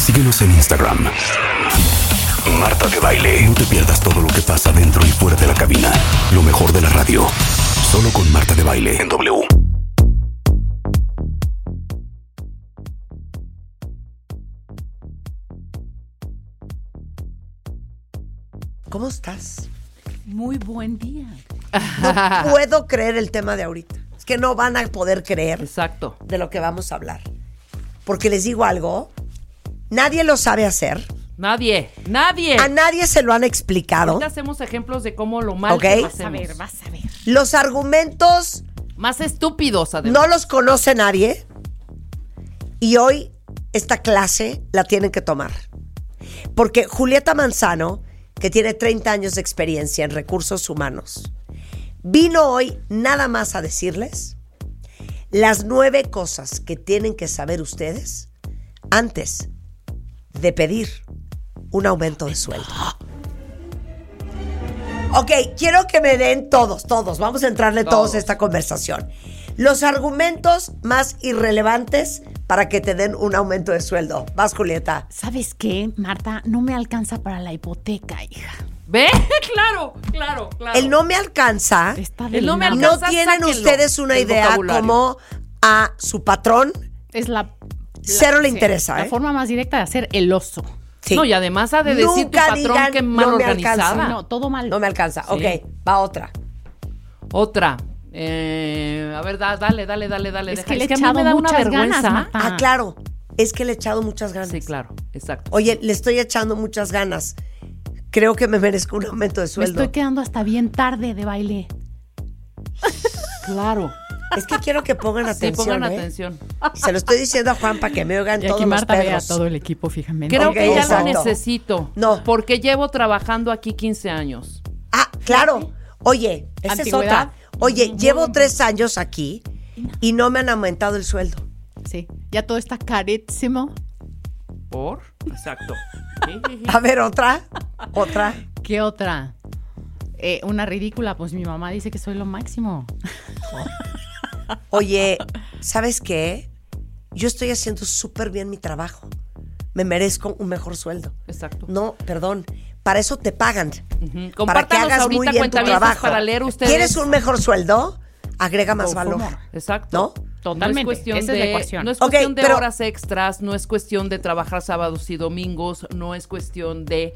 Síguenos en Instagram. Marta de Baile. No te pierdas todo lo que pasa dentro y fuera de la cabina. Lo mejor de la radio. Solo con Marta de Baile en W. ¿Cómo estás? Muy buen día. No puedo creer el tema de ahorita. Es que no van a poder creer Exacto. de lo que vamos a hablar. Porque les digo algo, nadie lo sabe hacer. Nadie. A nadie se lo han explicado. Ahorita hacemos ejemplos de cómo lo mal que lo hacemos. Vas a ver. Los argumentos Más estúpidos, además. no los conoce nadie. Y hoy esta clase la tienen que tomar. Porque Julieta Manzano, que tiene 30 años de experiencia en recursos humanos, vino hoy nada más a decirles las 9 cosas que tienen que saber ustedes antes de pedir un aumento de sueldo. Ok, quiero que me den todos, vamos a entrarle todos a esta conversación. Los argumentos más irrelevantes para que te den un aumento de sueldo. Vas, Julieta. ¿Sabes qué, Marta? No me alcanza para la hipoteca, hija. ¿Ve? Claro. El no me alcanza. Está El no me del No alcanza, tienen sáquenlo ustedes una del idea vocabulario. cómo a su patrón Es cero le interesa, La forma más directa de hacer el oso. Sí. No, y además ha de decir tu Nunca patrón digan, que mal no me alcanza. organizada. No, todo mal. no me alcanza. Sí. Ok, va otra. Otra. A ver, dale. Es deja. que le he a mí echado me da una muchas vergüenza. ganas, Marta. Ah, claro. Es que le he echado muchas ganas. Sí, claro. Exacto. Oye, le estoy echando muchas ganas. Creo que me merezco un aumento de Me sueldo. estoy quedando hasta bien tarde de baile. Claro. Es que quiero que pongan Sí, atención. pongan ¿eh? atención. Se lo estoy diciendo a Juan para que me oigan Y todos aquí los Marta ve a perros. todo el equipo fijamente. Creo Ok, que ya exacto. lo necesito. No. Porque llevo trabajando aquí 15 años. Ah, claro. Oye, esa es Antigüedad. otra. Oye, llevo 3 años aquí y no me han aumentado el sueldo. Sí, ya todo está carísimo. ¿Por? Exacto. A ver, otra. ¿Qué otra? Una ridícula, pues mi mamá dice que soy lo máximo. Oye, ¿sabes qué? Yo estoy haciendo súper bien mi trabajo. Me merezco un mejor sueldo. Exacto. No, perdón. Para eso te pagan. Para que Compártanos hagas muy ahorita bien tu cuentavientes trabajo. para leer ustedes. ¿Quieres un mejor sueldo? Agrega más Por valor. favor. Exacto. ¿No? Totalmente. No es cuestión Esa es la ecuación. No es Ok, cuestión de pero- horas extras, no es cuestión de trabajar sábados y domingos, no es cuestión de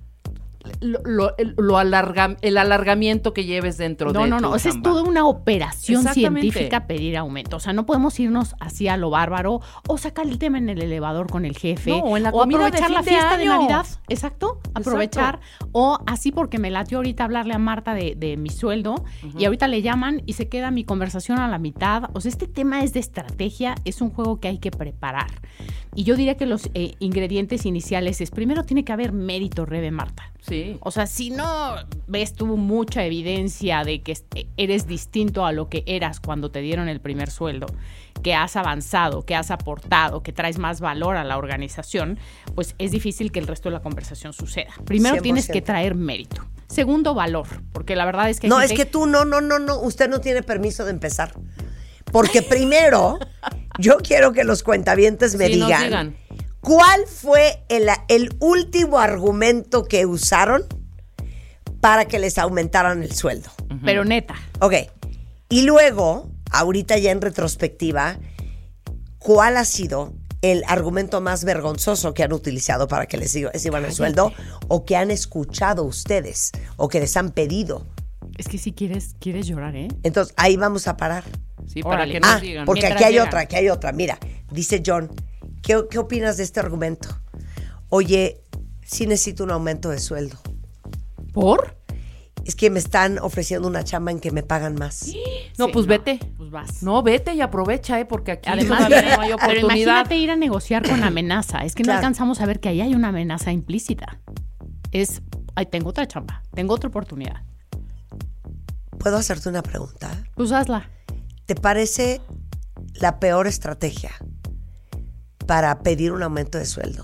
el alargamiento que lleves dentro de No. tu O sea, es chamba. toda una operación Exactamente. científica pedir aumento. O sea, no podemos irnos así a lo bárbaro o sacar el tema en el elevador con el jefe. No, o en la o comida de aprovechar fin la de fiesta de año. Navidad. Exacto. Aprovechar. O así porque me latió ahorita hablarle a Marta de mi sueldo y ahorita le llaman y se queda mi conversación a la mitad. O sea, este tema es de estrategia, es un juego que hay que preparar. Y yo diría que los ingredientes iniciales es, primero tiene que haber mérito, Rebe, Marta. Sí. O sea, si no ves tú mucha evidencia de que eres distinto a lo que eras cuando te dieron el primer sueldo, que has avanzado, que has aportado, que traes más valor a la organización, pues es difícil que el resto de la conversación suceda. Primero 100%. tienes que traer mérito. Segundo, valor, porque la verdad es que... hay No, gente- es que tú no. Usted no tiene permiso de empezar. Porque primero, yo quiero que los cuentavientes me Sí, nos digan, digan. ¿cuál fue el último argumento que usaron para que les aumentaran el sueldo? Pero neta. Ok. Y luego, ahorita ya en retrospectiva, ¿cuál ha sido el argumento más vergonzoso que han utilizado para que les suban el sueldo? O que han escuchado ustedes, o que les han pedido. Es que si quieres llorar, ¿eh? Entonces, ahí vamos a parar. Sí, para Órale. que nos Ah, digan. porque Mientras aquí hay llegan. otra. Mira, dice John, ¿qué opinas de este argumento? Oye, sí necesito un aumento de sueldo. ¿Por? Es que me están ofreciendo una chamba en que me pagan más. No, Sí, pues vete. Pues vas. No, vete y aprovecha, porque aquí Además, todavía no hay pero oportunidad. imagínate ir a negociar con amenaza. Es que Claro. no alcanzamos a ver que ahí hay una amenaza implícita. Es, ay, tengo otra chamba, tengo otra oportunidad. ¿Puedo hacerte una pregunta? Pues hazla. ¿Te parece la peor estrategia para pedir un aumento de sueldo?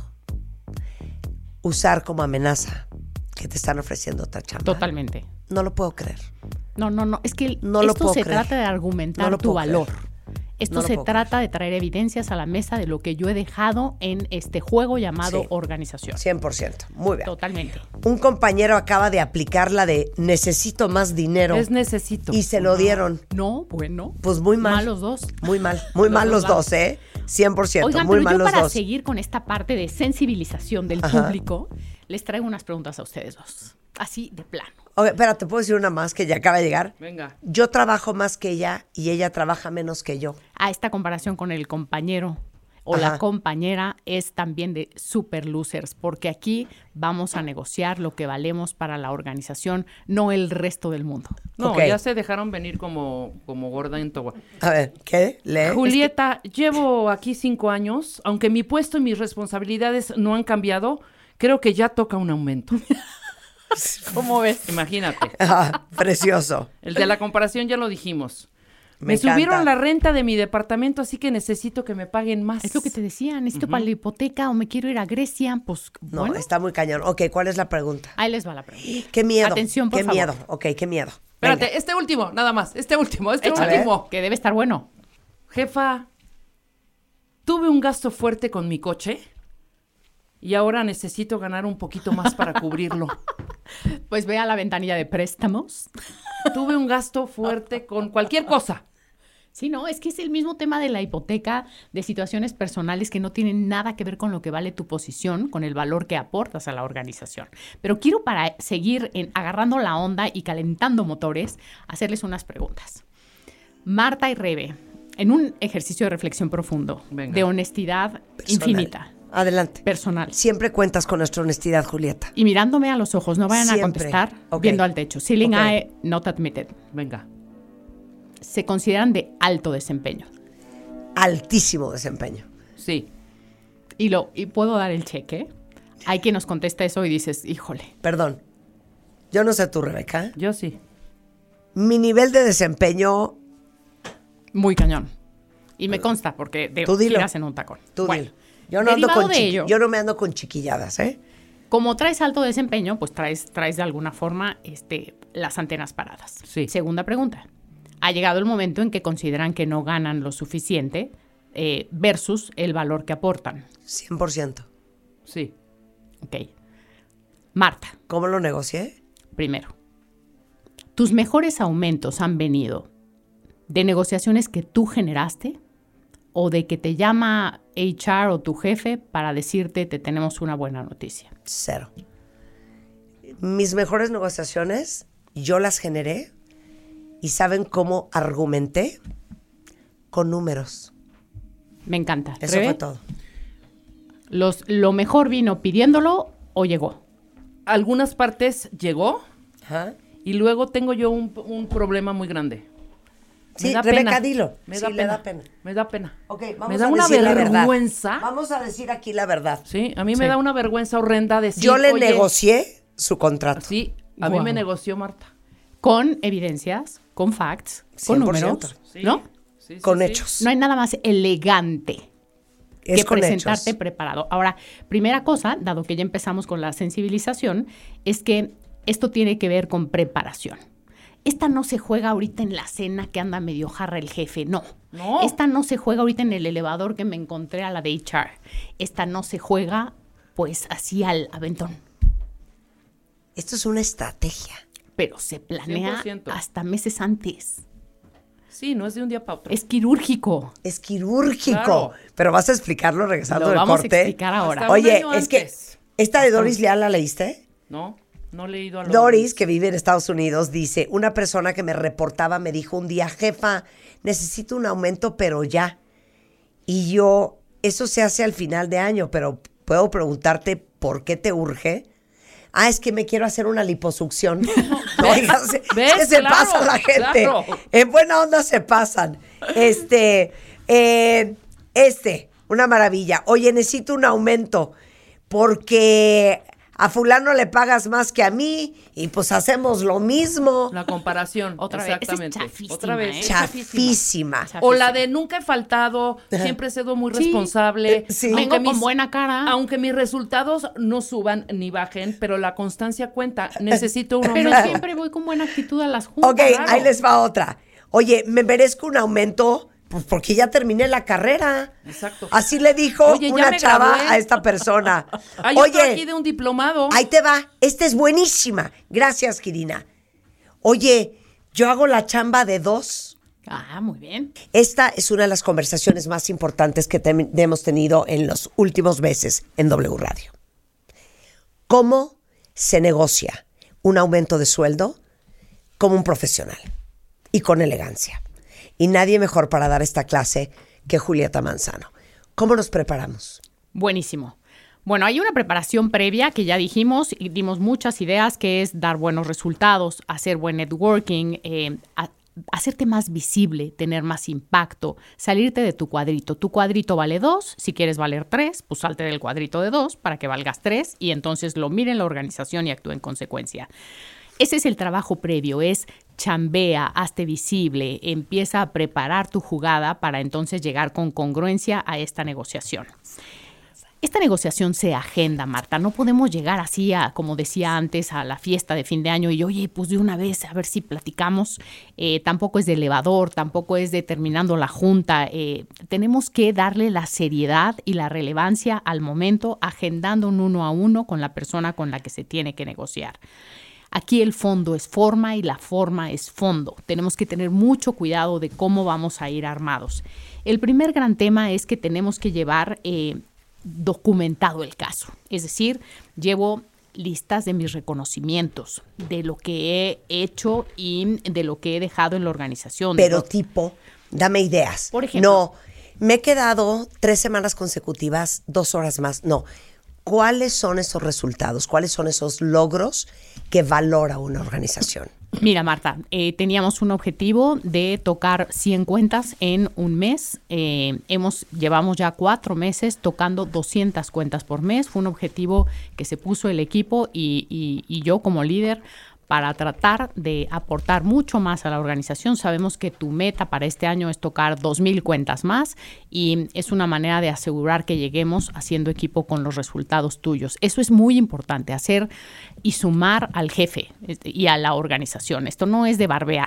Usar como amenaza que te están ofreciendo otra chamba. Totalmente. No lo puedo creer. No. Es que No lo esto puedo se creer. trata de argumentar No lo tu puedo valor. creer. Esto No lo se puedo trata de traer evidencias a la mesa de lo que yo he dejado en este juego llamado Sí. organización. 100%. Muy bien. Totalmente. Un compañero acaba de aplicar la de necesito más dinero. Es necesito. Y se lo dieron. No, bueno. Pues muy mal. Mal los dos. Muy mal. Muy mal los dos, ¿eh? 100%. Oigan, muy pero mal yo los para dos. seguir con esta parte de sensibilización del Ajá. público, les traigo unas preguntas a ustedes dos. Así de plano. Ok, espera, ¿te puedo decir una más que ya acaba de llegar? Venga. Yo trabajo más que ella y ella trabaja menos que yo. A esta comparación con el compañero o Ajá. la compañera es también de super losers, porque aquí vamos a negociar lo que valemos para la organización, no el resto del mundo. No, Ok. ya se dejaron venir como gorda en Towa. A ver, ¿qué? ¿Lee? Julieta, llevo aquí 5 años. Aunque mi puesto y mis responsabilidades no han cambiado, creo que ya toca un aumento. ¿Cómo ves? Imagínate. Ah, precioso. El de la comparación ya lo dijimos. Me Me subieron encanta. la renta de mi departamento, así que necesito que me paguen más. Es lo que te decía, necesito para la hipoteca o me quiero ir a Grecia, pues No, bueno, está muy cañón. Ok, ¿cuál es la pregunta? ahí les va la pregunta. Qué miedo. Atención, por qué favor. miedo. Ok, qué miedo. Espérate, Venga. este último, nada más. Este último. Échale, último. que debe estar bueno. Jefa, tuve un gasto fuerte con mi coche y ahora necesito ganar un poquito más para cubrirlo. Pues ve a la ventanilla de préstamos. Tuve un gasto fuerte con cualquier cosa. Sí, no, es que es el mismo tema de la hipoteca, de situaciones personales que no tienen nada que ver con lo que vale tu posición, con el valor que aportas a la organización. Pero quiero, para seguir agarrando la onda y calentando motores, hacerles unas preguntas. Marta y Rebe, en un ejercicio de reflexión profundo, Venga. de honestidad Personal. infinita, Adelante. personal, Siempre cuentas con nuestra honestidad, Julieta. y mirándome a los ojos, no vayan Siempre. a contestar Ok. viendo al techo. Ceiling Ok. eye not admitted. Venga. Se consideran de alto desempeño. Altísimo desempeño. Sí. Y puedo dar el cheque. Hay quien nos contesta eso y dices, híjole. Perdón. Yo no sé tú, Rebeca. Yo sí. Mi nivel de desempeño, Muy cañón. Y me consta, porque Tú dilo. giras en un tacón. tú Bueno, dilo. Yo no, ando derivado con de ello, yo no me ando con chiquilladas, ¿eh? como traes alto desempeño, pues traes de alguna forma las antenas paradas. Sí. Segunda pregunta. Ha llegado el momento en que consideran que no ganan lo suficiente versus el valor que aportan. 100%. Sí. Ok. Marta, ¿Cómo lo negocié? primero. ¿Tus mejores aumentos han venido de negociaciones que tú generaste o de que te llama HR o tu jefe para decirte te tenemos una buena noticia? 0. Mis mejores negociaciones, yo las generé y ¿saben cómo argumenté? Con números. Me encanta. Eso Rebe, fue todo. ¿Lo mejor vino pidiéndolo o llegó? Algunas partes llegó Ajá. y luego tengo yo un problema muy grande. Sí, Me da Rebeca, pena. dilo. Me Sí, da le pena. da pena. Me da pena. Ok, vamos me da a una decir la verdad. vergüenza. Vamos a decir aquí la verdad. Sí, a mí Sí. me da una vergüenza horrenda decir, Yo le oye, negocié su contrato. Sí, a mí Guau. me negoció Marta. Con evidencias, con facts, con 100%. números, Sí. ¿no? Sí, sí, Con sí. hechos. No hay nada más elegante Es que con presentarte hechos. preparado. Ahora, primera cosa, dado que ya empezamos con la sensibilización, es que esto tiene que ver con preparación. Esta no se juega ahorita en la cena que anda medio jarra el jefe, no. No. Esta no se juega ahorita en el elevador que me encontré a la de HR. Esta no se juega, pues, así al aventón. Esto es una estrategia. Pero se planea 100%. hasta meses antes. Sí, no es de un día para otro. Es quirúrgico. Es quirúrgico. Claro. Pero vas a explicarlo regresando Lo del vamos corte. a explicar ahora. Hasta un Oye, año es que antes. esta de Doris Leal, ¿la leíste? No, no he leído a lo Doris, que vive en Estados Unidos, dice, una persona que me reportaba me dijo un día, jefa, necesito un aumento, pero ya. Y yo, eso se hace al final de año, pero puedo preguntarte por qué te urge. Ah, es que me quiero hacer una liposucción. Oiga, ¿Ves? que se Claro, pasa la gente. claro. En buena onda se pasan. Una maravilla. Oye, necesito un aumento porque a fulano le pagas más que a mí y pues hacemos lo mismo. La comparación. Otra vez. Esa es Exactamente. chafísima, Otra vez. ¿eh? es Chafísima. O la de nunca he faltado, siempre he sido muy Sí. responsable. Sí. Vengo Aunque con buena cara. Aunque mis resultados no suban ni bajen, pero la constancia cuenta. Necesito un Pero aumento. siempre voy con buena actitud a las juntas. Ok, ahí les va otra. Oye, me merezco un aumento, Pues porque ya terminé la carrera. Exacto. Así le dijo Oye, ya una me chava gradué. a esta persona. Hay otro aquí de un diplomado. ahí te va. Esta es buenísima. Gracias, Kirina. Oye, yo hago la chamba de 2. Ah, muy bien. Esta es una de las conversaciones más importantes que hemos tenido en los últimos meses en W Radio. ¿Cómo se negocia un aumento de sueldo como un profesional y con elegancia? Y nadie mejor para dar esta clase que Julieta Manzano. ¿Cómo nos preparamos? Buenísimo. Bueno, hay una preparación previa que ya dijimos y dimos muchas ideas, que es dar buenos resultados, hacer buen networking, hacerte más visible, tener más impacto, salirte de tu cuadrito. Tu cuadrito vale 2, si quieres valer 3, pues salte del cuadrito de 2 para que valgas 3 y entonces lo mire la organización y actúe en consecuencia. Ese es el trabajo previo, es chambea, hazte visible, empieza a preparar tu jugada para entonces llegar con congruencia a esta negociación. Esta negociación se agenda, Marta. No podemos llegar así, como decía antes, a la fiesta de fin de año y, oye, pues de una vez, a ver si platicamos. Tampoco es de elevador, tampoco es de terminando la junta. Tenemos que darle la seriedad y la relevancia al momento, agendando un 1 a 1 con la persona con la que se tiene que negociar. Aquí el fondo es forma y la forma es fondo. Tenemos que tener mucho cuidado de cómo vamos a ir armados. El primer gran tema es que tenemos que llevar documentado el caso. Es decir, llevo listas de mis reconocimientos, de lo que he hecho y de lo que he dejado en la organización. Pero tipo, dame ideas. Por ejemplo. No, me he quedado 3 semanas consecutivas, 2 horas más. No. ¿Cuáles son esos resultados? ¿Cuáles son esos logros que valora una organización? Mira, Marta, teníamos un objetivo de tocar 100 cuentas en un mes. Llevamos ya 4 meses tocando 200 cuentas por mes. Fue un objetivo que se puso el equipo y yo como líder para tratar de aportar mucho más a la organización. Sabemos que tu meta para este año es tocar 2,000 cuentas más y es una manera de asegurar que lleguemos haciendo equipo con los resultados tuyos. Eso es muy importante, hacer y sumar al jefe y a la organización. Esto no es de barbear,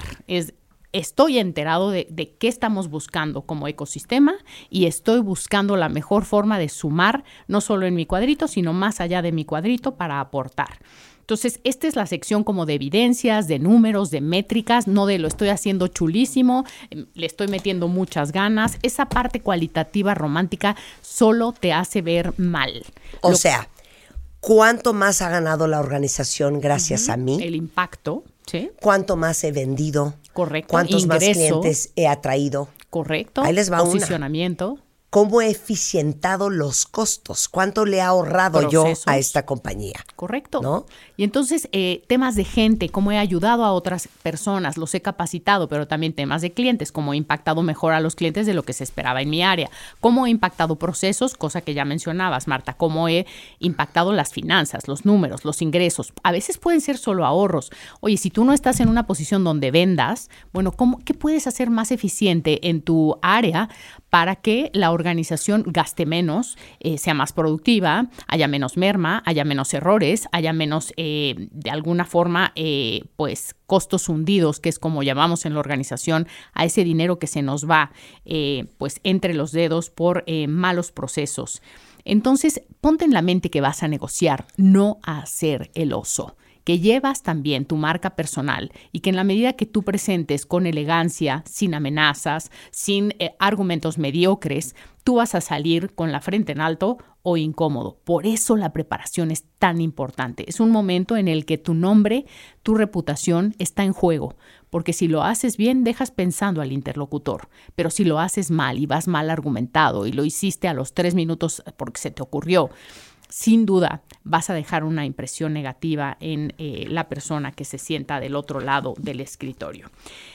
estoy enterado de qué estamos buscando como ecosistema y estoy buscando la mejor forma de sumar, no solo en mi cuadrito, sino más allá de mi cuadrito para aportar. Entonces, esta es la sección como de evidencias, de números, de métricas, no de lo estoy haciendo chulísimo, le estoy metiendo muchas ganas. Esa parte cualitativa romántica solo te hace ver mal. O sea, ¿cuánto más ha ganado la organización gracias a mí? El impacto, ¿sí? ¿Cuánto más he vendido? Correcto. ¿Cuántos Ingreso, más clientes he atraído? Correcto. Ahí les va Posicionamiento. ¿Cómo he eficientado los costos? ¿Cuánto le he ahorrado Procesos. yo a esta compañía? Correcto. ¿No? Y entonces, temas de gente, cómo he ayudado a otras personas, los he capacitado, pero también temas de clientes, cómo he impactado mejor a los clientes de lo que se esperaba en mi área, cómo he impactado procesos, cosa que ya mencionabas, Marta, cómo he impactado las finanzas, los números, los ingresos. A veces pueden ser solo ahorros. Oye, si tú no estás en una posición donde vendas, bueno, ¿qué puedes hacer más eficiente en tu área para que la organización gaste menos, sea más productiva, haya menos merma, haya menos errores, haya menos, de alguna forma, pues costos hundidos, que es como llamamos en la organización a ese dinero que se nos va pues entre los dedos por malos procesos? Entonces, ponte en la mente que vas a negociar, no a hacer el oso, que llevas también tu marca personal y que en la medida que tú presentes con elegancia, sin amenazas, sin argumentos mediocres, tú vas a salir con la frente en alto o incómodo. Por eso la preparación es tan importante. Es un momento en el que tu nombre, tu reputación está en juego, porque si lo haces bien, dejas pensando al interlocutor, pero si lo haces mal y vas mal argumentado y lo hiciste a los 3 minutos porque se te ocurrió, sin duda vas a dejar una impresión negativa en la persona que se sienta del otro lado del escritorio.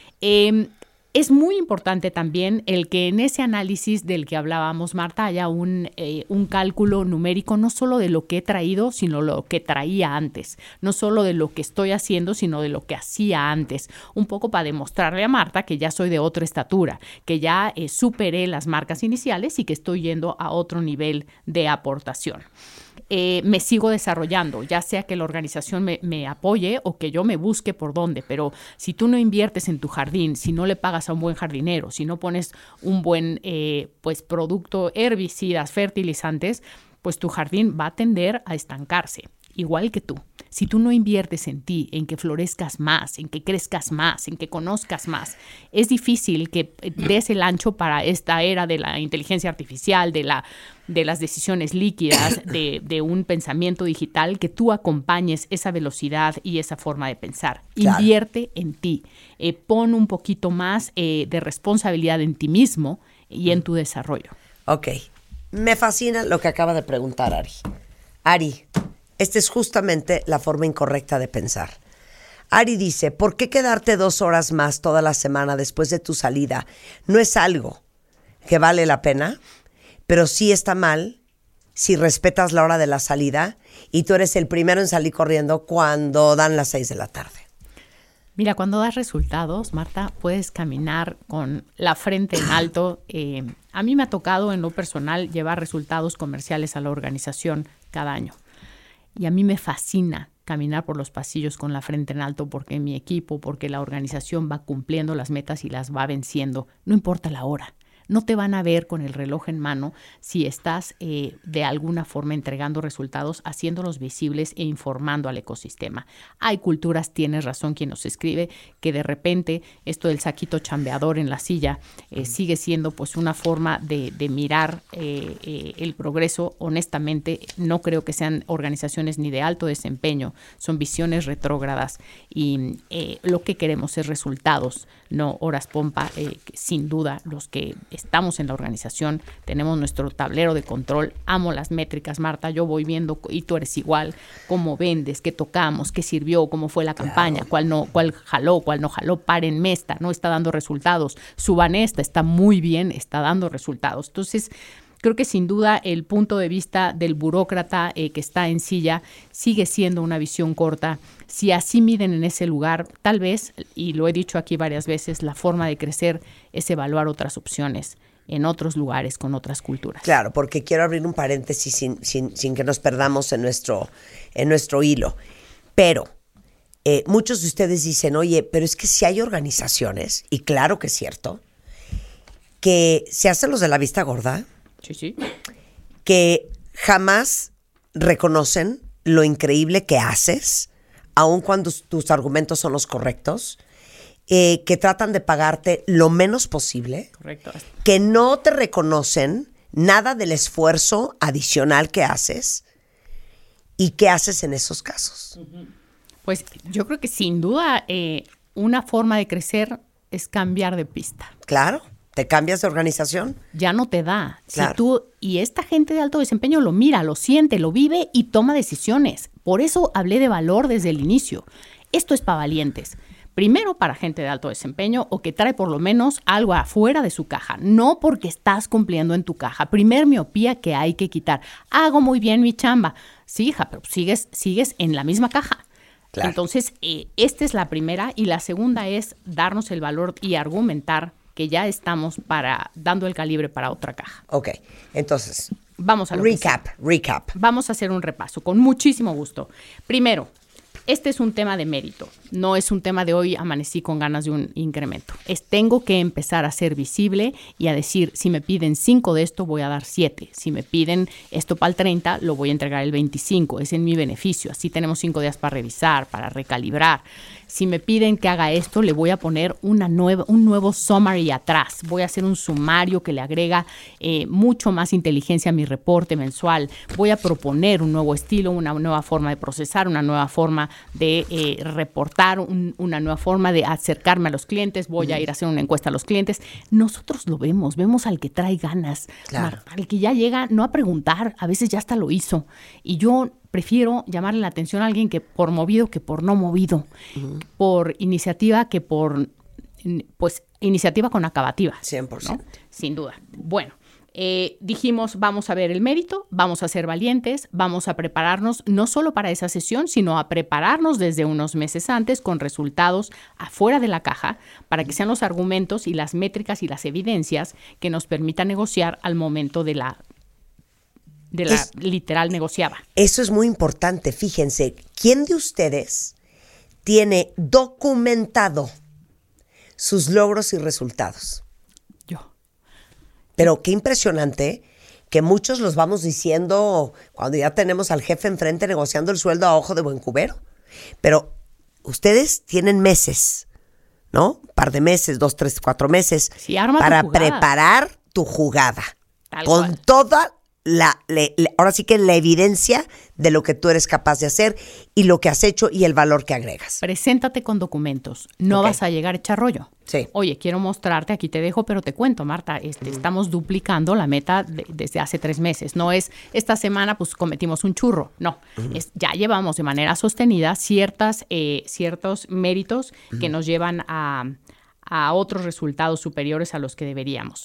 Es muy importante también el que en ese análisis del que hablábamos, Marta, haya un cálculo numérico, no solo de lo que he traído, sino lo que traía antes. No solo de lo que estoy haciendo, sino de lo que hacía antes. Un poco para demostrarle a Marta que ya soy de otra estatura, que ya superé las marcas iniciales y que estoy yendo a otro nivel de aportación. Me sigo desarrollando, ya sea que la organización me apoye o que yo me busque por dónde, pero si tú no inviertes en tu jardín, si no le pagas vas a un buen jardinero, si no pones un buen pues producto, herbicidas, fertilizantes, pues tu jardín va a tender a estancarse, igual que tú. Si tú no inviertes en ti, en que florezcas más, en que crezcas más, en que conozcas más, es difícil que des el ancho para esta era de la inteligencia artificial, de las decisiones líquidas, de un pensamiento digital, que tú acompañes esa velocidad y esa forma de pensar. Claro. Invierte en ti. Pon un poquito más de responsabilidad en ti mismo y en tu desarrollo. Ok. Me fascina lo que acaba de preguntar Ari. Ari, esta es justamente la forma incorrecta de pensar. Ari dice, ¿por qué quedarte 2 horas más toda la semana después de tu salida? No es algo que vale la pena, pero sí está mal si respetas la hora de la salida y tú eres el primero en salir corriendo cuando dan las 6 de la tarde. Mira, cuando das resultados, Marta, puedes caminar con la frente en alto. A mí me ha tocado en lo personal llevar resultados comerciales a la organización cada año. Y a mí me fascina caminar por los pasillos con la frente en alto porque mi equipo, porque la organización va cumpliendo las metas y las va venciendo. No importa la hora. No te van a ver con el reloj en mano si estás de alguna forma entregando resultados, haciéndolos visibles e informando al ecosistema. Hay culturas, tienes razón quien nos escribe, que de repente esto del saquito chambeador en la silla sigue siendo pues una forma de mirar el progreso. Honestamente, no creo que sean organizaciones ni de alto desempeño, son visiones retrógradas y lo que queremos es resultados, no horas pompa. Sin duda, los que estamos en la organización, tenemos nuestro tablero de control. Amo las métricas, Marta. Yo voy viendo, y tú eres igual, cómo vendes, qué tocamos, qué sirvió, cómo fue la campaña, cuál jaló, cuál no jaló. Párenme, esta no está dando resultados. Suban esta, está muy bien, está dando resultados. Entonces, creo que sin duda el punto de vista del burócrata que está en silla sigue siendo una visión corta. Si así miden en ese lugar, tal vez, y lo he dicho aquí varias veces, la forma de crecer es evaluar otras opciones en otros lugares, con otras culturas. Claro, porque quiero abrir un paréntesis sin que nos perdamos en nuestro hilo. Pero muchos de ustedes dicen, oye, pero es que si hay organizaciones, y claro que es cierto, que se hacen los de la vista gorda, sí, que jamás reconocen lo increíble que haces, aun cuando tus argumentos son los correctos, que tratan de pagarte lo menos posible, correcto, que no te reconocen nada del esfuerzo adicional que haces. ¿Y qué haces en esos casos? Pues yo creo que sin duda una forma de crecer es cambiar de pista. Claro. ¿Te cambias de organización? Ya no te da. Claro. Y esta gente de alto desempeño lo mira, lo siente, lo vive y toma decisiones. Por eso hablé de valor desde el inicio. Esto es para valientes. Primero, para gente de alto desempeño o que trae por lo menos algo afuera de su caja. No porque estás cumpliendo en tu caja. Primer miopía que hay que quitar. Hago muy bien mi chamba. Sí, hija, pero sigues en la misma caja. Claro. Entonces, esta es la primera. Y la segunda es darnos el valor y argumentar que ya estamos dando el calibre para otra caja. Ok, entonces, vamos a recap. Vamos a hacer un repaso, con muchísimo gusto. Primero, este es un tema de mérito, no es un tema de hoy amanecí con ganas de un incremento. Tengo que empezar a ser visible y a decir, si me piden 5 de esto, voy a dar 7. Si me piden esto para el 30, lo voy a entregar el 25. Es en mi beneficio. Así tenemos 5 días para revisar, para recalibrar. Si me piden que haga esto, le voy a poner un nuevo summary atrás. Voy a hacer un sumario que le agrega mucho más inteligencia a mi reporte mensual. Voy a proponer un nuevo estilo, una nueva forma de procesar, una nueva forma de reportar, una nueva forma de acercarme a los clientes. Voy a ir a hacer una encuesta a los clientes. Nosotros lo vemos al que trae ganas, claro. Al que ya llega no a preguntar, a veces ya hasta lo hizo. Y yo prefiero llamarle la atención a alguien que por movido que por no movido, por iniciativa que por, pues, iniciativa con acabativa. 100%. ¿No? Sin duda. Bueno, dijimos, vamos a ver el mérito, vamos a ser valientes, vamos a prepararnos no solo para esa sesión, sino a prepararnos desde unos meses antes con resultados afuera de la caja para que sean los argumentos y las métricas y las evidencias que nos permitan negociar al momento de la literal negociaba. Eso es muy importante. Fíjense, ¿quién de ustedes tiene documentado sus logros y resultados? Yo. Pero qué impresionante que muchos los vamos diciendo cuando ya tenemos al jefe enfrente negociando el sueldo a ojo de buen cubero. Pero ustedes tienen meses, ¿no? Un par de meses, 2, 3, 4 meses, Sí, arma tu para jugada. preparar tu jugada. Tal Con cual. toda ahora sí que la evidencia de lo que tú eres capaz de hacer y lo que has hecho y el valor que agregas. Preséntate con documentos. No Ok. vas a llegar a echar rollo. Sí. Oye, quiero mostrarte, aquí te dejo, pero te cuento, Marta, estamos duplicando la meta desde hace 3 meses. No es esta semana, pues cometimos un churro. No, ya llevamos de manera sostenida ciertos méritos que nos llevan a otros resultados superiores a los que deberíamos.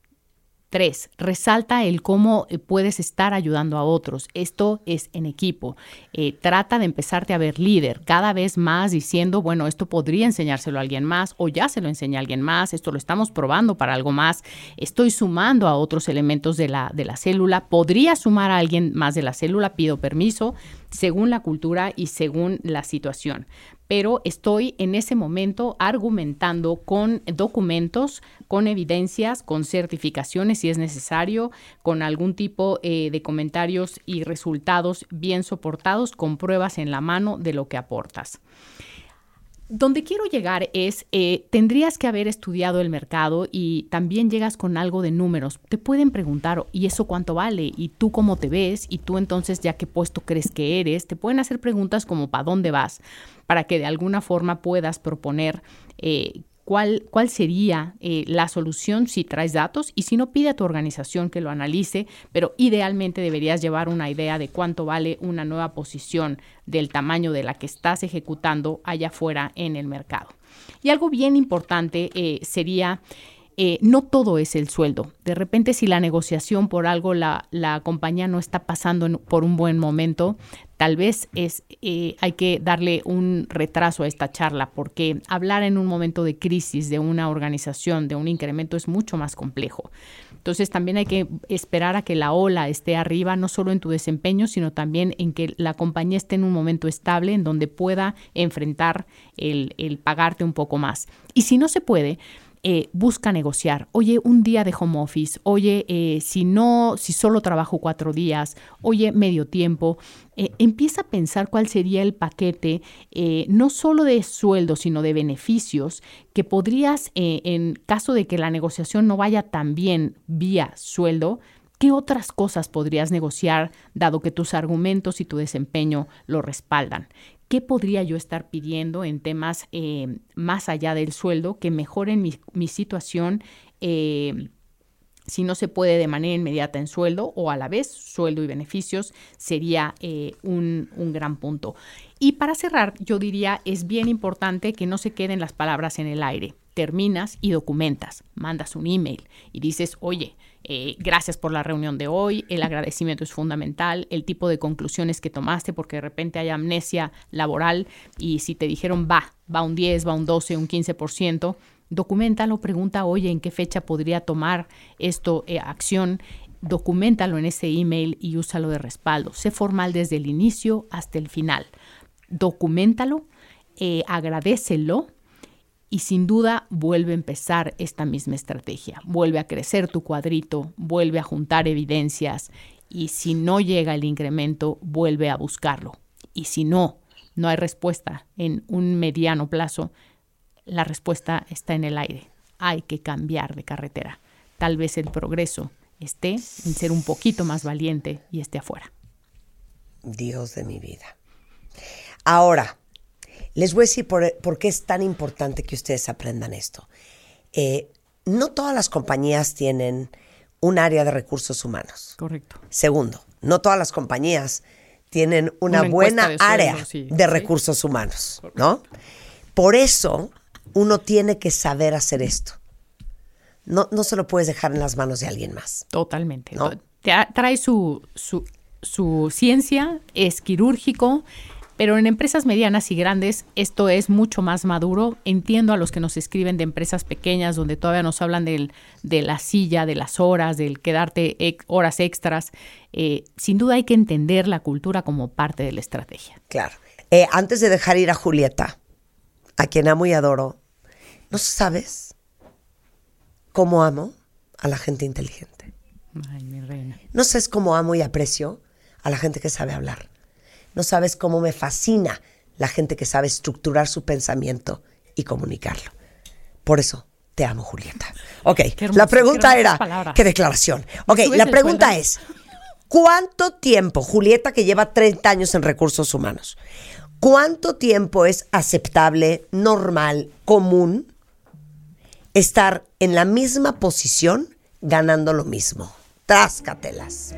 3, resalta el cómo puedes estar ayudando a otros. Esto es en equipo. Trata de empezarte a ver líder cada vez más diciendo, bueno, esto podría enseñárselo a alguien más o ya se lo enseña a alguien más, esto lo estamos probando para algo más, estoy sumando a otros elementos de la célula, podría sumar a alguien más de la célula, pido permiso según la cultura y según la situación. Pero estoy en ese momento argumentando con documentos, con evidencias, con certificaciones si es necesario, con algún tipo de comentarios y resultados bien soportados, con pruebas en la mano de lo que aportas. Donde quiero llegar es, tendrías que haber estudiado el mercado y también llegas con algo de números. Te pueden preguntar, ¿y eso cuánto vale? ¿Y tú cómo te ves? ¿Y tú entonces ya qué puesto crees que eres? Te pueden hacer preguntas como ¿para dónde vas? Para que de alguna forma puedas proponer cuál sería la solución si traes datos y si no, pide a tu organización que lo analice, pero idealmente deberías llevar una idea de cuánto vale una nueva posición del tamaño de la que estás ejecutando allá afuera en el mercado. Y algo bien importante sería... no todo es el sueldo. De repente, si la negociación por algo la compañía no está pasando por un buen momento, tal vez hay que darle un retraso a esta charla, porque hablar en un momento de crisis de una organización, de un incremento, es mucho más complejo. Entonces, también hay que esperar a que la ola esté arriba, no solo en tu desempeño, sino también en que la compañía esté en un momento estable en donde pueda enfrentar el pagarte un poco más. Y si no se puede, busca negociar. Oye, un día de home office. Oye, si solo trabajo 4 días. Oye, medio tiempo. Empieza a pensar cuál sería el paquete, no solo de sueldo, sino de beneficios que podrías, en caso de que la negociación no vaya tan bien vía sueldo, ¿qué otras cosas podrías negociar dado que tus argumentos y tu desempeño lo respaldan? ¿Qué podría yo estar pidiendo en temas más allá del sueldo que mejoren mi situación, si no se puede de manera inmediata en sueldo o a la vez sueldo y beneficios? Sería un gran punto. Y para cerrar, yo diría, es bien importante que no se queden las palabras en el aire. Terminas y documentas, mandas un email y dices, oye, gracias por la reunión de hoy, el agradecimiento es fundamental, el tipo de conclusiones que tomaste, porque de repente hay amnesia laboral y si te dijeron va un 10, va un 12, un 15%, docúmentalo, pregunta, oye, ¿en qué fecha podría tomar esto acción? Docúmentalo en ese email y úsalo de respaldo. Sé formal desde el inicio hasta el final. Documéntalo, agradécelo. Y sin duda vuelve a empezar esta misma estrategia. Vuelve a crecer tu cuadrito, vuelve a juntar evidencias y si no llega el incremento, vuelve a buscarlo. Y si no hay respuesta en un mediano plazo, la respuesta está en el aire. Hay que cambiar de carretera. Tal vez el progreso esté en ser un poquito más valiente y esté afuera. Dios de mi vida. Ahora, les voy a decir por qué es tan importante que ustedes aprendan esto. No todas las compañías tienen un área de recursos humanos. Correcto. Segundo, no todas las compañías tienen una buena área de recursos humanos, ¿no? Por eso uno tiene que saber hacer esto. No se lo puedes dejar en las manos de alguien más. Totalmente. ¿No? Trae su ciencia, es quirúrgico. Pero en empresas medianas y grandes esto es mucho más maduro. Entiendo a los que nos escriben de empresas pequeñas donde todavía nos hablan de la silla, de las horas, del quedarte horas extras. Sin duda hay que entender la cultura como parte de la estrategia. Claro. Antes de dejar ir a Julieta, a quien amo y adoro, No sabes cómo amo a la gente inteligente. Ay, mi reina. No sabes cómo amo y aprecio a la gente que sabe hablar. No sabes cómo me fascina la gente que sabe estructurar su pensamiento y comunicarlo. Por eso te amo, Julieta. Ok, hermoso, la pregunta era... palabras. ¡Qué declaración! Ok, ¿Subes la el pregunta sueldo? es... ¿Cuánto tiempo, Julieta, que lleva 30 años en recursos humanos, cuánto tiempo es aceptable, normal, común estar en la misma posición ganando lo mismo? Tráscatelas.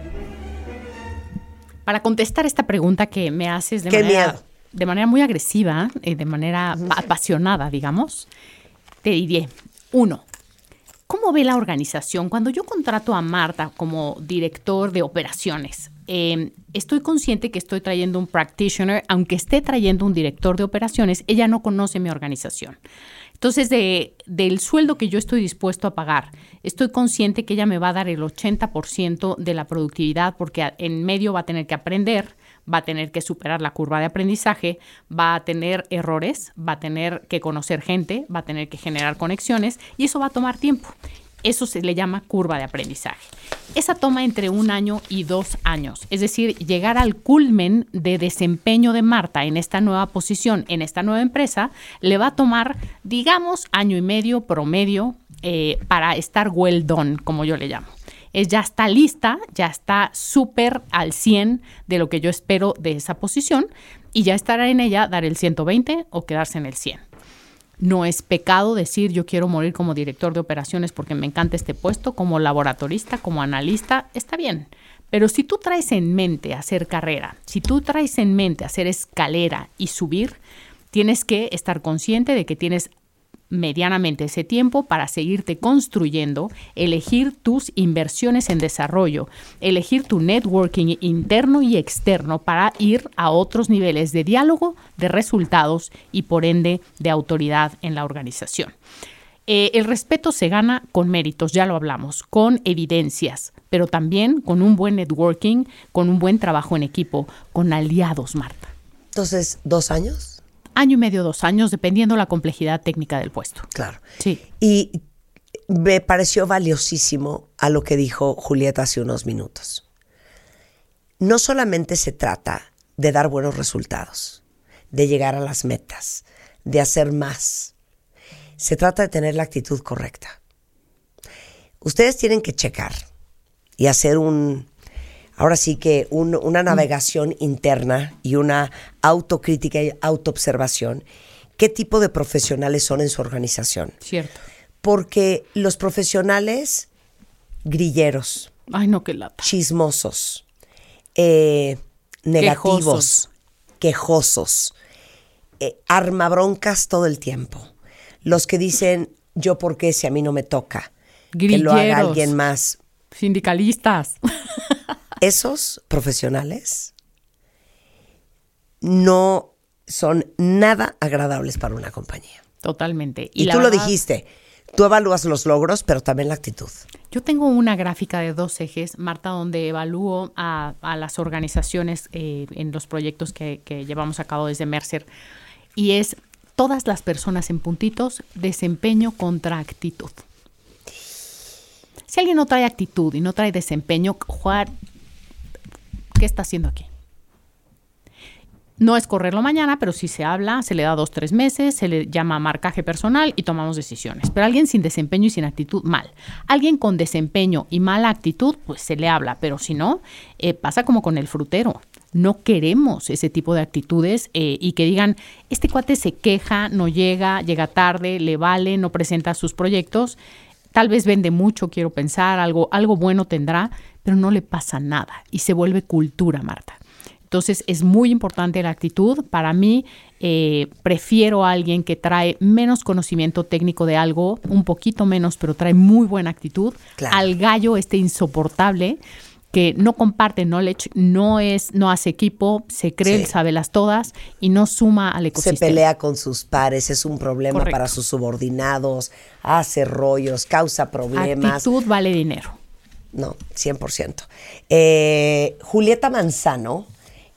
Para contestar esta pregunta que me haces Qué miedo. de manera muy agresiva, de manera apasionada, digamos, te diré, 1, ¿cómo ve la organización? Cuando yo contrato a Marta como director de operaciones, estoy consciente que estoy trayendo un practitioner, aunque esté trayendo un director de operaciones, ella no conoce mi organización. Entonces, del sueldo que yo estoy dispuesto a pagar, estoy consciente que ella me va a dar el 80% de la productividad porque en medio va a tener que aprender, va a tener que superar la curva de aprendizaje, va a tener errores, va a tener que conocer gente, va a tener que generar conexiones y eso va a tomar tiempo. Eso se le llama curva de aprendizaje. Esa toma entre 1 año y 2 años. Es decir, llegar al culmen de desempeño de Marta en esta nueva posición, en esta nueva empresa, le va a tomar, digamos, 1 año y medio promedio para estar well done, como yo le llamo. Ya está lista, ya está súper al 100 de lo que yo espero de esa posición y ya estará en ella dar el 120 o quedarse en el 100. No es pecado decir yo quiero morir como director de operaciones porque me encanta este puesto, como laboratorista, como analista, está bien. Pero si tú traes en mente hacer carrera, si tú traes en mente hacer escalera y subir, tienes que estar consciente de que tienes medianamente ese tiempo para seguirte construyendo, elegir tus inversiones en desarrollo, elegir tu networking interno y externo para ir a otros niveles de diálogo, de resultados y por ende de autoridad en la organización. El respeto se gana con méritos, ya lo hablamos, con evidencias, pero también con un buen networking, con un buen trabajo en equipo, con aliados, Marta. Entonces, 2 años. 1 año y medio, 2 años, dependiendo la complejidad técnica del puesto. Claro. Sí. Y me pareció valiosísimo a lo que dijo Julieta hace unos minutos. No solamente se trata de dar buenos resultados, de llegar a las metas, de hacer más. Se trata de tener la actitud correcta. Ustedes tienen que checar y hacer ahora sí que una navegación interna y una autocrítica y autoobservación. ¿Qué tipo de profesionales son en su organización? Cierto. Porque los profesionales grilleros, Ay, no, qué lata. chismosos, negativos, quejosos, armabroncas todo el tiempo. Los que dicen, ¿yo por qué si a mí no me toca? Que lo haga Grilleros. alguien más. Sindicalistas. Esos profesionales no son nada agradables para una compañía. Totalmente. Y la tú lo verdad, dijiste, tú evalúas los logros, pero también la actitud. Yo tengo una gráfica de 2 ejes, Marta, donde evalúo a las organizaciones en los proyectos que llevamos a cabo desde Mercer. Y es todas las personas en puntitos, desempeño contra actitud. Si alguien no trae actitud y no trae desempeño, ¿qué está haciendo aquí? No es correrlo mañana, pero sí se habla, se le da 2-3 meses, se le llama marcaje personal y tomamos decisiones. Pero alguien sin desempeño y sin actitud, mal. Alguien con desempeño y mala actitud, pues se le habla, pero si no, pasa como con el frutero. No queremos ese tipo de actitudes y que digan, este cuate se queja, no llega tarde, le vale, no presenta sus proyectos. Tal vez vende mucho, quiero pensar, algo bueno tendrá, pero no le pasa nada y se vuelve cultura, Marta. Entonces, es muy importante la actitud. Para mí, prefiero a alguien que trae menos conocimiento técnico de algo, un poquito menos, pero trae muy buena actitud, Claro. al gallo insoportable que no comparte knowledge, no hace equipo, se cree Sí. el sabelas todas y no suma al Se ecosistema. pelea con sus pares, es un problema Correcto. para sus subordinados, hace rollos, causa problemas. Actitud vale dinero. No, 100%. Julieta Manzano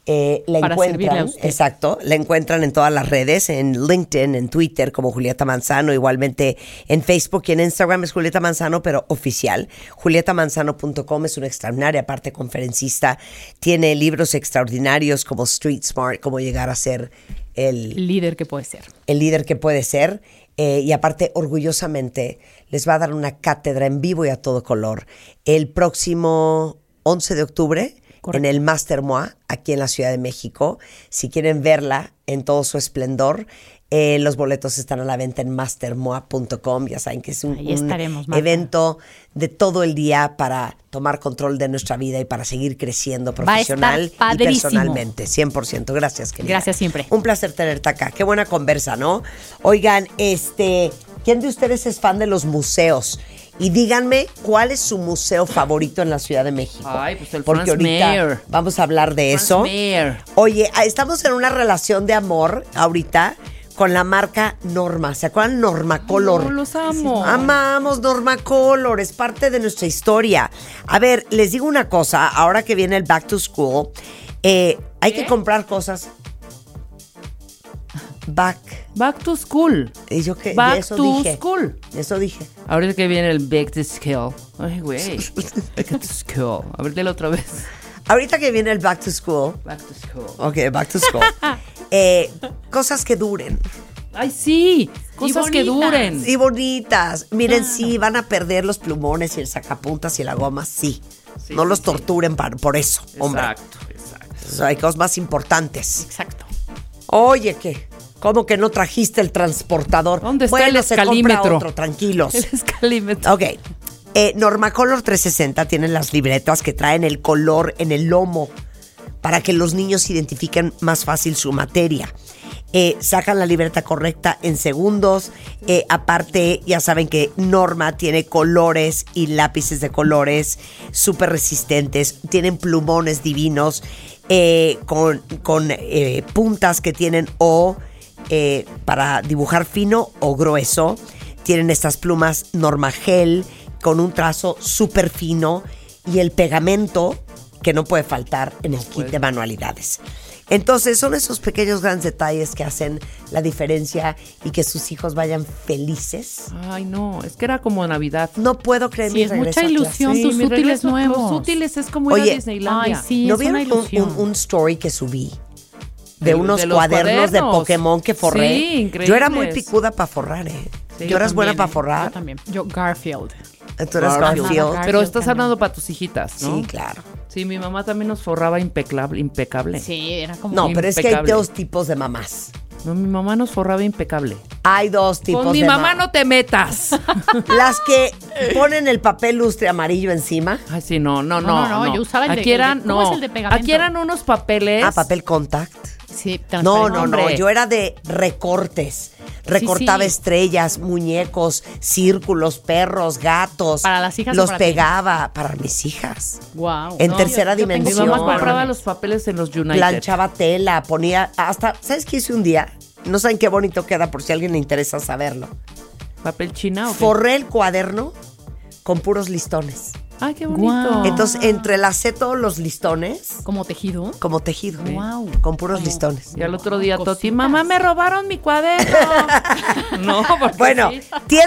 La Para servirle a encuentran, usted. exacto, la encuentran en todas las redes, en LinkedIn, en Twitter como Julieta Manzano, igualmente en Facebook y en Instagram es Julieta Manzano, pero oficial. JulietaManzano.com es una extraordinaria parte conferencista, tiene libros extraordinarios como Street Smart, cómo llegar a ser el Líder que puede ser. líder que puede ser, y aparte orgullosamente les va a dar una cátedra en vivo y a todo color el próximo 11 de octubre. Correcto. En el Master MOA, aquí en la Ciudad de México. Si quieren verla en todo su esplendor, los boletos están a la venta en mastermoa.com. Ya saben que es un Ahí estaremos, Marta. evento de todo el día para tomar control de nuestra vida y para seguir creciendo Va a estar profesional y padrísimo. personalmente. 100%. Gracias, querida. Gracias siempre. Un placer tenerte acá. Qué buena conversa, ¿no? Oigan, ¿quién de ustedes es fan de los museos? Y díganme cuál es su museo favorito en la Ciudad de México. Ay, pues el Porque Franz ahorita Mayer. vamos a hablar de Franz eso. Mayer. Oye, estamos en una relación de amor ahorita con la marca Norma. ¿Se acuerdan? Normacolor. No, los amo. Amamos Normacolor, es parte de nuestra historia. A ver, les digo una cosa, ahora que viene el Back to School, hay que comprar cosas. Back to school. Y yo que Back eso to dije. school. Eso dije. Ahorita que viene el Back to School. Ay, güey. Back to School. A ver, dile otra vez. Ahorita que viene el Back to School. Back to School. Ok, Back to School. Cosas que duren. Ay, sí. Cosas que bonitas. duren. Y bonitas. Miren, sí, van a perder los plumones y el sacapuntas y la goma, sí. Sí, No sí, los sí. torturen por eso, hombre. Exacto, exacto. O sea, hay cosas más importantes. Exacto. Oye, ¿qué? ¿Cómo que no trajiste el transportador? ¿Dónde está Bueno, el se compra escalímetro? otro, tranquilos. El escalímetro. Ok. Normacolor 360 tienen las libretas que traen el color en el lomo para que los niños identifiquen más fácil su materia. Sacan la libreta correcta en segundos. Aparte, ya saben que Norma tiene colores y lápices de colores súper resistentes. Tienen plumones divinos con puntas que tienen para dibujar fino o grueso. Tienen estas plumas Norma Gel con un trazo súper fino y el pegamento que no puede faltar en el kit de manualidades. Entonces son esos pequeños grandes detalles que hacen la diferencia y que sus hijos vayan felices. Ay, no. Es que era como Navidad. No puedo creer Sí, mi es regreso mucha a clase. ilusión. Tus mi útiles regreso- nuevos. Los útiles es como ir Oye, a Disneylandia. Ay, sí, ¿No es vieron una ilusión. un story que subí? De De unos los cuadernos de cuadernos. Pokémon que forré. Sí, increíbles. Yo era muy picuda para forrar, Sí, ¿Yo eras buena También, para Yo forrar? también. Yo, Garfield. Tú eras Garfield. Garfield. Garfield. Pero estás también. hablando para tus hijitas, ¿no? Sí, claro. Sí, mi mamá también nos forraba impecable. Sí, era como... No, pero es que hay Impecable. dos tipos de mamás. No, mi mamá nos forraba impecable. Hay dos tipos Con mi de mamá no te metas. Las que ponen el papel lustre amarillo encima. Ay, sí, no. No, yo usaba el de- Aquí eran, el de- ¿cómo es el de pegamento? Aquí eran unos papeles. Ah, papel contact. Sí, No, transparente. no, no. hombre. Yo era de recortes. Recortaba sí. estrellas, muñecos, círculos, perros, gatos. ¿Para las hijas o Los para ti? pegaba para mis hijas. Wow. En No, tercera yo tengo Mi dimensión. mamá puros compraba varones. los papeles en los United. Planchaba tela, ponía hasta, ¿sabes qué hice un día? No saben qué bonito queda por si a alguien le interesa saberlo. ¿Papel china o qué? Forré el cuaderno con puros listones. Ay, qué bonito. Guau. Entonces entrelacé todos los listones ¿Como tejido? como tejido. Guau. Con puros Como- listones. Y al otro día, Cositas. Toti, mamá, me robaron mi cuaderno. No, porque Bueno, sí.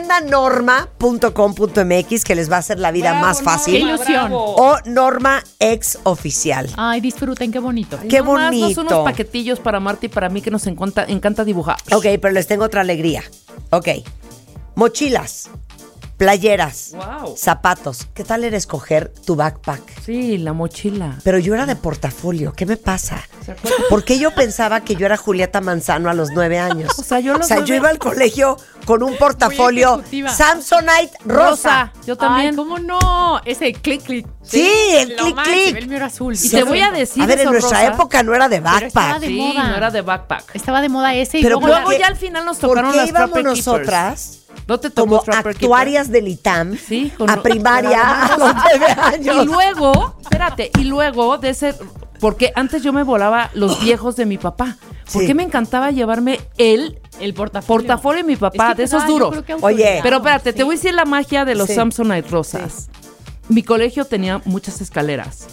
tiendanorma.com.mx que les va a hacer la vida Bravo, más Norma, fácil. Qué ilusión. bravo. O Norma Ex Oficial. Ay, disfruten, qué bonito. Qué Nomás bonito. unos paquetillos para Marta y para mí que nos encanta dibujar. Ok, pero les tengo otra alegría. Ok. Mochilas, playeras, Wow. zapatos. ¿Qué tal era escoger tu backpack? Sí, la mochila. Pero yo era de portafolio. ¿Qué me pasa? ¿Se acuerdan? ¿Por qué yo pensaba que yo era Julieta Manzano a los 9 años? O sea, yo a los yo 9 iba al colegio con un portafolio Muy ejecutiva. Samsonite rosa. Yo también. Ay, ¿cómo no? Ese clic. Sí, el Lo clic, máximo, clic. El mío era azul. Y te voy a decir, A ver, en esos nuestra rosa, época no era de estaba backpack. de Sí, moda. no era de backpack. Estaba de moda ese y Pero luego Luego ¿por qué? ya al final nos ¿Por tocaron qué las íbamos Trapper Keepers. nosotras ¿No te tocó como Trapper actuarias del ITAM Sí, con- a primaria a los 9 años? Y luego, espérate, de ese, porque antes yo me volaba los viejos de mi papá. Porque Sí. me encantaba llevarme el el portafolio. portafolio de mi papá, Es que de esos te da, yo duros. creo que Oye, autoridad. Pero espérate, Sí. te voy a decir la magia de los Sí. Samsonite rosas. Mi colegio tenía muchas escaleras.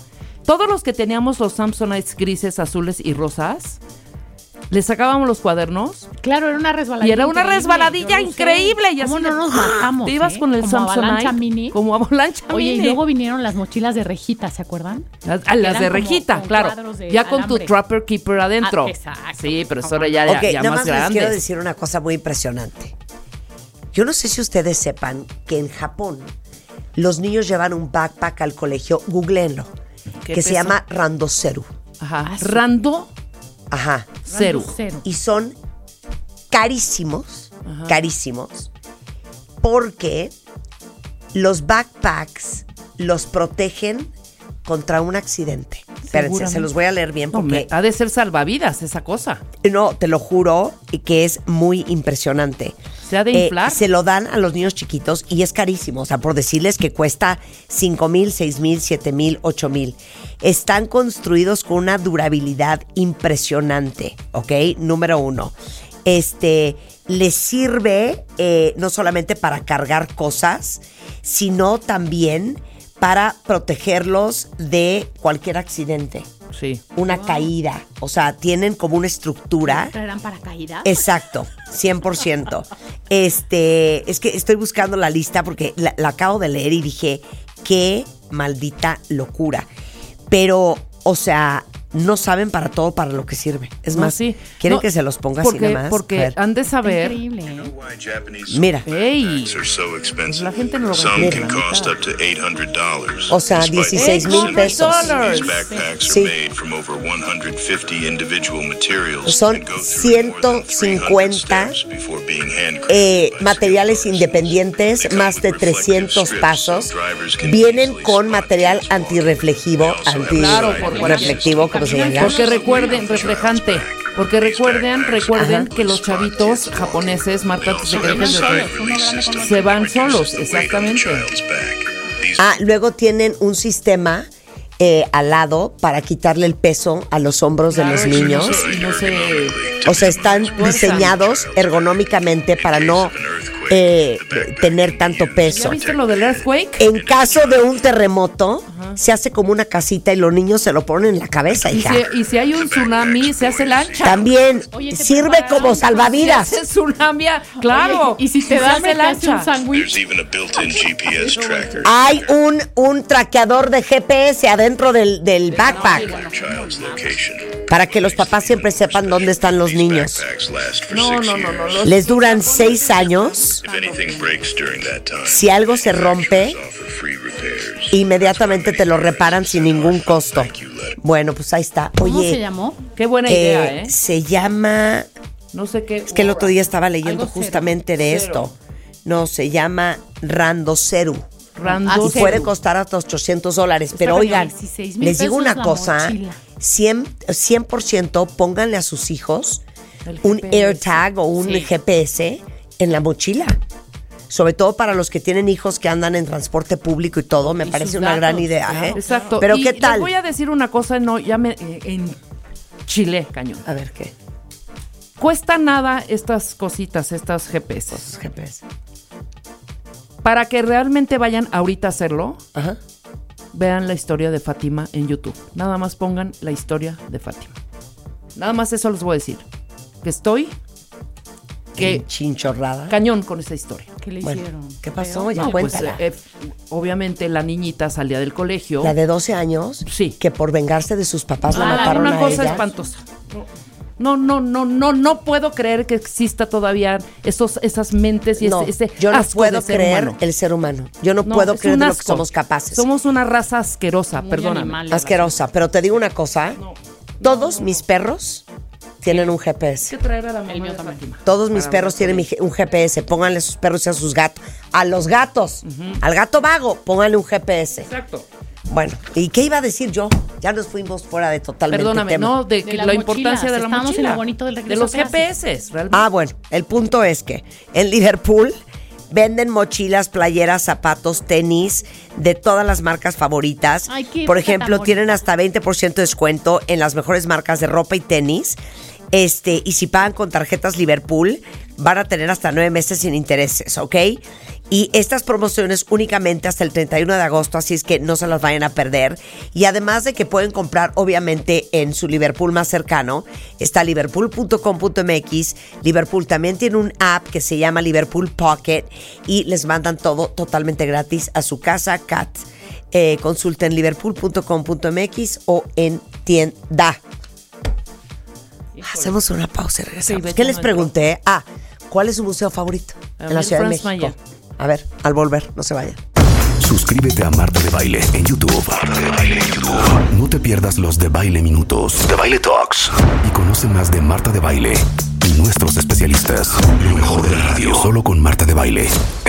Todos los que teníamos los Samsonites grises, azules y rosas, le sacábamos los cuadernos. Claro, era una resbaladilla. Y era una resbaladilla increíble. Y ¿Cómo así no nos matamos? Te ibas con el como Avalancha Samsonite. Mini. Como Avalancha Oye, Mini. y luego vinieron las mochilas de rejita, ¿se acuerdan? Las Que de eran rejita, como claro. cuadros de Ya con tu alambre. Trapper Keeper adentro. Exacto. Sí, pero eso era ya, Ok, ya nada más más les grande. quiero decir una cosa muy impresionante. Yo no sé si ustedes sepan que en Japón los niños llevan un backpack al colegio, googleenlo, ¿Qué que se pesa? llama Randoseru. Ajá. Rando Ajá. Cero. Y son carísimos, Ajá. carísimos, porque los backpacks los protegen contra un accidente. Espérense, se los voy a leer bien No, porque... ha de ser salvavidas esa cosa. No, te lo juro que es muy impresionante. ¿Se ha de inflar? Se lo dan a los niños chiquitos y es carísimo. O sea, por decirles que cuesta 5,000, 6,000, 7,000, 8,000. Están construidos con una durabilidad impresionante, ¿ok? Número 1. Les sirve no solamente para cargar cosas, sino también para protegerlos de cualquier accidente. Sí. Una caída. O sea, tienen como una estructura. ¿Eran paracaídas? Exacto, 100%. Es que estoy buscando la lista porque la acabo de leer y dije, qué maldita locura. Pero, o sea, no saben para todo para lo que sirve. Es No, más, sí. ¿quieren No, que se los ponga así nada más? A Porque ver. han de saber. Increíble, ¿eh? Mira, ¡Ey! Pues la gente no lo Some gasta. can cost up to $800. o sea, 16,000 pesos. These backpacks Sí. are made from over 150 individual materials Son and go through more than 300 150 steps before being handcrafted by materiales skilled independientes, They come más with de reflective 300 strips pasos. so drivers can Vienen easily con spot material things walking. antirreflexivo, They also have Claro, side por lamps reflectivo, como se diga. Porque recuerden, porque recuerden que los chavitos japoneses, Marta, te crees que se van solos, exactamente. Luego tienen un sistema al lado para quitarle el peso a los hombros de los niños. Y no sé. O sea, están diseñados ergonómicamente para no tener tanto ¿Ya peso. viste lo del earthquake? En caso de un terremoto, se hace como una casita y los niños se lo ponen en la cabeza, Y hija. si hay un tsunami, se hace lancha. También Oye, ¿te sirve preparan? como salvavidas. Se hace tsunami, claro. Oye, y si te se da hace lancha. un sándwich. There's even a built-in GPS tracker. Hay un traqueador de GPS adentro del backpack Their child's location. para que los papás siempre sepan dónde están los niños. Backpacks last for No, 6 no, no, years. no. Les duran 6 años. If anything breaks during that time, Si algo se rompe, offer free repairs. inmediatamente te lo reparan sin ningún costo. Bueno, pues ahí está. ¿Cómo se Oye, llamó? Qué buena idea, ¿eh? se llama... No sé qué. Es que el otro día estaba leyendo Algo cero. justamente de Cero. esto. No, se llama Randoseru. Rando Y puede costar hasta $800. Pero cañón. oigan, 16,000 les digo pesos una la cosa, mochila. 100% pónganle a sus hijos El un GPS. AirTag o un Sí. GPS en la mochila. Sobre todo para los que tienen hijos que andan en transporte público y todo, me Y parece sus una gran datos, idea, claro. ¿eh? Exacto. Pero Y ¿qué tal? Les voy a decir una cosa, no, ya me en Chile, cañón. A ver, ¿qué? Cuesta nada estas cositas, estas GPS. Sus GPS. Para que realmente vayan ahorita a hacerlo, Ajá. vean la historia de Fátima en YouTube. Nada más pongan la historia de Fátima. Nada más eso les voy a decir. Que estoy Qué chinchorrada. cañón con esa historia. ¿Qué le Bueno, hicieron? ¿qué pasó? ¿Feo? Ya No, pues, cuéntala. obviamente la niñita salía del colegio. La de 12 años, Sí. que por vengarse de sus papás la mataron una a cosa ella. espantosa. No puedo creer que exista todavía esas mentes y No, ese yo no asco puedo de ser creer humano. el ser humano. Yo no No, puedo es creer un de lo que asco. somos capaces. Somos una raza asquerosa, Muy perdóname. animal, la Asquerosa. Pero te digo una cosa. Todos mis perros tienen un GPS. Hay que traer a la mamá mío de también. Fátima. Todos mis Para perros hablar tienen con un GPS. Pónganle a sus perros y a sus gatos. A los gatos. Al gato vago, pónganle un GPS. Exacto. Bueno, ¿y qué iba a decir yo? Ya nos fuimos fuera de totalmente Perdóname, tema. no, de De las la importancia mochilas, de la estábamos mochila. en lo bonito del de regreso los a clases. GPS, realmente. Bueno, el punto es que en Liverpool venden mochilas, playeras, zapatos, tenis de todas las marcas favoritas. Ay, qué Por época ejemplo, tan tienen bonita. hasta 20% de descuento en las mejores marcas de ropa y tenis. Y si pagan con tarjetas Liverpool, van a tener hasta 9 meses sin intereses, ¿ok? Y estas promociones únicamente hasta el 31 de agosto, así es que no se las vayan a perder. Y además de que pueden comprar, obviamente, en su Liverpool más cercano, está liverpool.com.mx. Liverpool también tiene un app que se llama Liverpool Pocket y les mandan todo totalmente gratis a su casa, Cat. Consulten liverpool.com.mx o en tienda. Hacemos una pausa y regresamos. Sí, ¿Qué les pregunté? ¿Cuál es su museo favorito en la Ciudad de México? Maya. A ver, al volver, no se vayan. Suscríbete a Marta de Baile en YouTube. Marta de Baile en YouTube. No te pierdas los de Baile Minutos, de Baile Talks. Y conoce más de Marta de Baile y nuestros especialistas. Lo mejor de la radio. Solo con Marta de Baile.